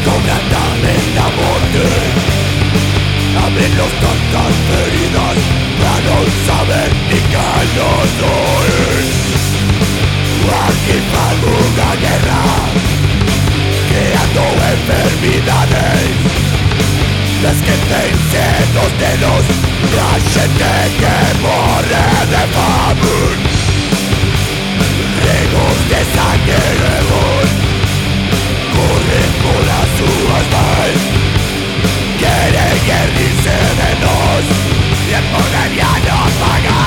Cóbrame la muerte, abrirnos tantas heridas para no saber ni qué no soy. Aquí para una guerra, creando enfermedades, las que vencen de los la gente que muere de fame. Regos de sangre corren por las uvas más, quieren guerrirse de nos y el poder ya nos paga.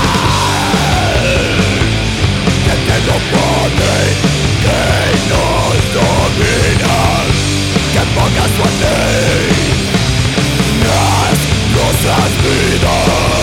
Que tengo poder que nos domina, que ponga suerte las nuestras vidas.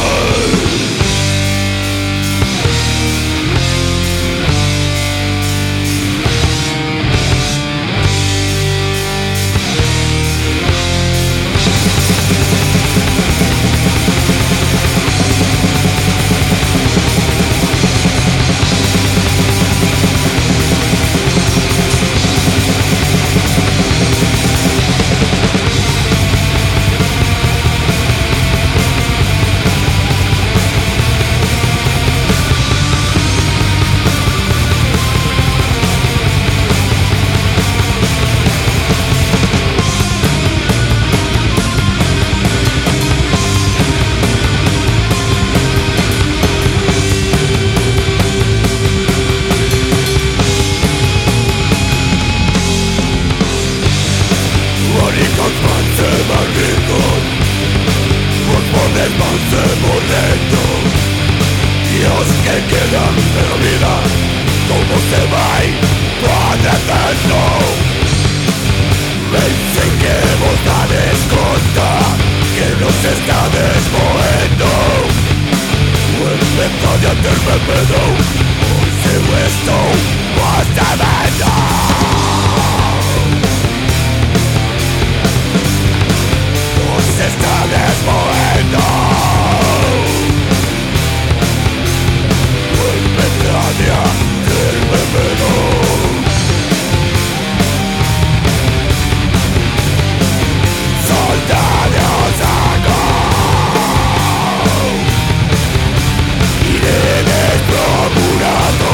Dios que quedan de la vida, cómo se va y puede verlo. Pensé que vos dades cuenta que nos está desmoviendo. Empezó a hacerme pedo, hoy se esto más de verdad. Nos está desmoviendo. Petradia del bebero, soldados acá, iré procurado,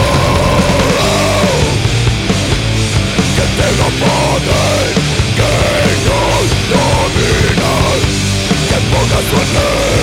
que tengo poder, que nos domina, que ponga suerte.